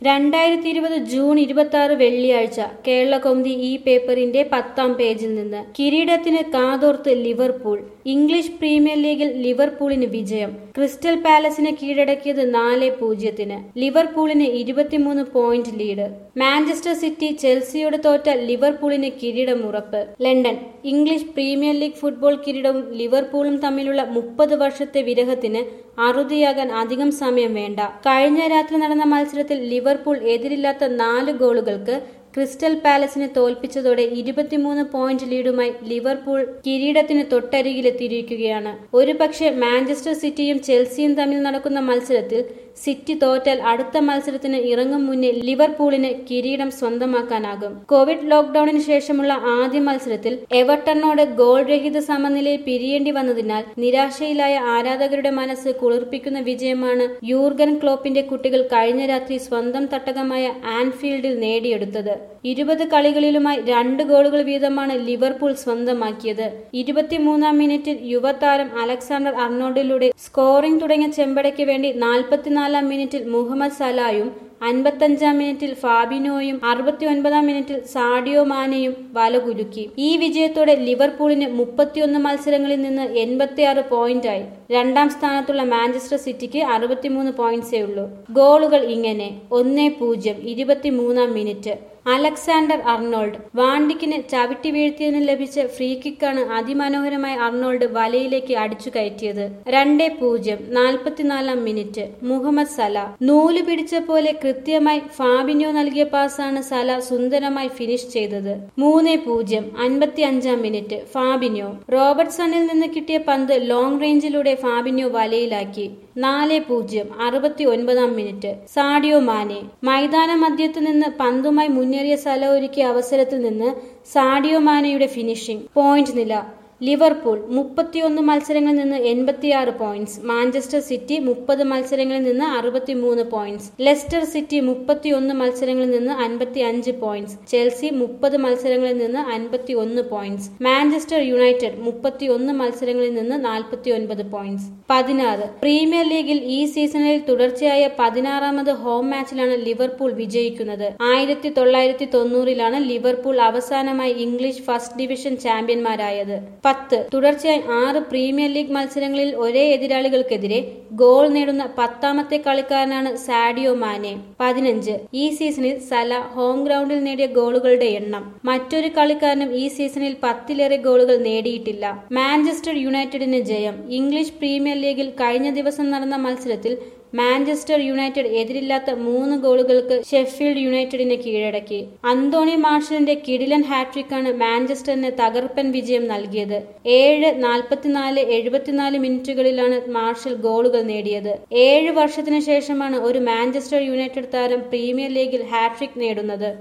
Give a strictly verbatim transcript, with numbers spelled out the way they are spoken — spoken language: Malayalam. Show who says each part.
Speaker 1: രണ്ടായിരത്തി ഇരുപത് ജൂൺ ഇരുപത്തി ആറ് വെള്ളിയാഴ്ച കേരളകൗമുദി ഈ പേപ്പറിന്റെ പത്താം പേജിൽ നിന്ന് കിരീടത്തിന് കാതോർത്ത് ലിവർപൂൾ. ഇംഗ്ലീഷ് പ്രീമിയർ ലീഗിൽ ലിവർപൂളിന് വിജയം. ക്രിസ്റ്റൽ പാലസിനെ കീഴടക്കിയത് നാല് പൂജ്യത്തിന്. ലിവർപൂളിന് ഇരുപത്തിമൂന്ന് പോയിന്റ് ലീഡ്. മാഞ്ചസ്റ്റർ സിറ്റി ചെൽസിയോട് തോറ്റ ലിവർപൂളിന് കിരീടമുറപ്പ്. London. English premier league football കിരീടവും ലിവർപൂളും തമ്മിലുള്ള മുപ്പത് വർഷത്തെ വിരഹത്തിന് അറുതിയാകാൻ അധികം സമയം വേണ്ട. കഴിഞ്ഞ രാത്രി നടന്ന മത്സരത്തിൽ ലിവർപൂൾ എതിരില്ലാത്ത നാല് ഗോളുകൾക്ക് ക്രിസ്റ്റൽ പാലസിനെ തോൽപ്പിച്ചതോടെ ഇരുപത്തിമൂന്ന് പോയിന്റ് ലീഡുമായി ലിവർപൂൾ കിരീടത്തിന് തൊട്ടരികിലെത്തിയിരിക്കുകയാണ്. ഒരുപക്ഷെ മാഞ്ചസ്റ്റർ സിറ്റിയും ചെൽസിയും തമ്മിൽ നടക്കുന്ന മത്സരത്തിൽ സിറ്റി തോറ്റാൽ അടുത്ത മത്സരത്തിന് ഇറങ്ങും മുന്നേ ലിവർപൂളിന് കിരീടം സ്വന്തമാക്കാനാകും. കോവിഡ് ലോക്ഡൌണിന് ശേഷമുള്ള ആദ്യ മത്സരത്തിൽ എവർട്ടണിനോട് ഗോൾ രഹിത സമനിലയിൽ പിരിയേണ്ടി വന്നതിനാൽ നിരാശയിലായ ആരാധകരുടെ മനസ്സ് കുളിർപ്പിക്കുന്ന വിജയമാണ് യൂർഗൻ ക്ലോപ്പിന്റെ കുട്ടികൾ കഴിഞ്ഞ രാത്രി സ്വന്തം തട്ടകമായ ആൻഫീൽഡിൽ നേടിയെടുത്തത്. ഇരുപത് കളികളിലുമായി രണ്ട് ഗോളുകൾ വീതമാണ് ലിവർപൂൾ സ്വന്തമാക്കിയത്. ഇരുപത്തിമൂന്നാം മിനിറ്റിൽ യുവതാരം അലക്സാണ്ടർ അർണോൾഡിലൂടെ സ്കോറിംഗ് തുടങ്ങിയ ചെമ്പടയ്ക്ക് വേണ്ടി നാൽപ്പത്തിനാലാം മിനിറ്റിൽ മുഹമ്മദ് സലായും അൻപത്തഞ്ചാം മിനിറ്റിൽ ഫാബിനോയും അറുപത്തി ഒൻപതാം മിനിറ്റിൽ സാഡിയോ മാനെയും വലകുലുക്കി. ഈ വിജയത്തോടെ ലിവർപൂളിന് മുപ്പത്തിയൊന്ന് മത്സരങ്ങളിൽ നിന്ന് എൺപത്തിയാറ് പോയിന്റായി. രണ്ടാം സ്ഥാനത്തുള്ള മാഞ്ചസ്റ്റർ സിറ്റിക്ക് അറുപത്തിമൂന്ന് പോയിന്റ്സേ ഉള്ളൂ. ഗോളുകൾ ഇങ്ങനെ: ഒന്നേ പൂജ്യം ഇരുപത്തിമൂന്നാം മിനിറ്റ് അലക്സാണ്ടർ അർണോൾഡ്. വാണ്ടിക്കിന് ചവിട്ടി വീഴ്ത്തിയതിന് ലഭിച്ച ഫ്രീ കിക്കാണ് അതിമനോഹരമായി അർണോൾഡ് വലയിലേക്ക് അടിച്ചു കയറ്റിയത്. രണ്ടേ പൂജ്യം നാൽപ്പത്തിനാലാം മിനിറ്റ് മുഹമ്മദ് സല. നൂല് പിടിച്ച പോലെ കൃത്യമായി ഫാബിനോ നൽകിയ പാസാണ് സല സുന്ദരമായി ഫിനിഷ് ചെയ്തത്. മൂന്നേ പൂജ്യം അൻപത്തി അഞ്ചാം മിനിറ്റ് ഫാബിനോ. റോബർട്ട്സണിൽ നിന്ന് കിട്ടിയ പന്ത് ലോങ് റേഞ്ചിലൂടെ ഫാബിനോ വലയിലാക്കി. നാല് പൂജ്യം അറുപത്തി ഒൻപതാം മിനിറ്റ് സാഡിയോ മാനെ. മൈതാന മധ്യത്ത് നിന്ന് പന്തുമായി മുന്നേറിയ സല ഒരുക്കിയ അവസരത്തിൽ നിന്ന് സാഡിയോ മാനയുടെ ഫിനിഷിംഗ്. പോയിന്റ് നില: ലിവർപൂൾ മുപ്പത്തിയൊന്ന് മത്സരങ്ങളിൽ നിന്ന് എൺപത്തിയാറ് പോയിന്റ്സ്. മാഞ്ചസ്റ്റർ സിറ്റി മുപ്പത് മത്സരങ്ങളിൽ നിന്ന് അറുപത്തിമൂന്ന് പോയിന്റ്സ്. ലെസ്റ്റർ സിറ്റി മുപ്പത്തിയൊന്ന് മത്സരങ്ങളിൽ നിന്ന് അൻപത്തി അഞ്ച് പോയിന്റ്സ്. ചെൽസി മുപ്പത് മത്സരങ്ങളിൽ നിന്ന് അൻപത്തി ഒന്ന് പോയിന്റ്സ്. മാഞ്ചസ്റ്റർ യുണൈറ്റഡ് മുപ്പത്തിയൊന്ന് മത്സരങ്ങളിൽ നിന്ന് നാൽപ്പത്തി ഒൻപത് പോയിന്റ്സ്. പതിനാറ്. പ്രീമിയർ ലീഗിൽ ഈ സീസണിൽ തുടർച്ചയായ പതിനാറാമത് ഹോം മാച്ചിലാണ് ലിവർപൂൾ വിജയിക്കുന്നത്. ആയിരത്തി തൊള്ളായിരത്തി തൊണ്ണൂറിലാണ് ലിവർപൂൾ അവസാനമായി ഇംഗ്ലീഷ് ഫസ്റ്റ് ഡിവിഷൻ ചാമ്പ്യന്മാരായത്. പത്ത്. തുടർച്ചയായി ആറ് പ്രീമിയർ ലീഗ് മത്സരങ്ങളിൽ ഒരേ എതിരാളികൾക്കെതിരെ ഗോൾ നേടുന്ന പത്താമത്തെ കളിക്കാരനാണ് സാഡിയോ മാനെ. പതിനഞ്ച്. ഈ സീസണിൽ സല ഹോം ഗ്രൗണ്ടിൽ നേടിയ ഗോളുകളുടെ എണ്ണം. മറ്റൊരു കളിക്കാരനും ഈ സീസണിൽ പത്തിലേറെ ഗോളുകൾ നേടിയിട്ടില്ല. മാഞ്ചസ്റ്റർ യുണൈറ്റഡിന് ജയം. ഇംഗ്ലീഷ് പ്രീമിയർ ലീഗിൽ കഴിഞ്ഞ ദിവസം നടന്ന മത്സരത്തിൽ മാഞ്ചസ്റ്റർ യുണൈറ്റഡ് എതിരില്ലാത്ത മൂന്ന് ഗോളുകൾക്ക് ഷെഫീൽഡ് യുണൈറ്റഡിനെ കീഴടക്കി. അന്തോണി മാർഷലിന്റെ കിടിലൻ ഹാട്രിക്കാണ് മാഞ്ചസ്റ്ററിന് തകർപ്പൻ വിജയം നൽകിയത്. ഏഴ് നാൽപ്പത്തിനാല് എഴുപത്തിനാല് മിനിറ്റുകളിലാണ് മാർഷൽ ഗോളുകൾ നേടിയത്. ഏഴ് വർഷത്തിനു ശേഷമാണ് ഒരു മാഞ്ചസ്റ്റർ യുണൈറ്റഡ് താരം പ്രീമിയർ ലീഗിൽ ഹാട്രിക് നേടുന്നത്.